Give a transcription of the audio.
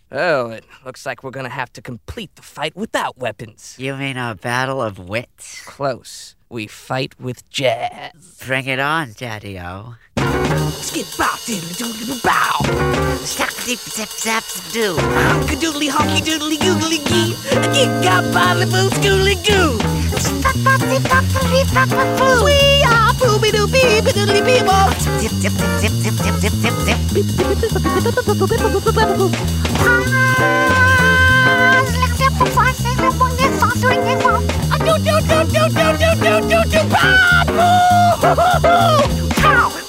Oh, it looks like we're gonna have to complete the fight without weapons. You mean a battle of wits? Close. We fight with jazz. Bring it on, Daddy-O. Skip bow diddly doodly bow. Stack deep zip zap do. Honky doodly honky doodly googly gee. A gig got bally boo schooly goo. We are booby doo bee doodly bee bop. Zip zip zip zip zip zip zip zip. Do do do do do do do do do. Pow!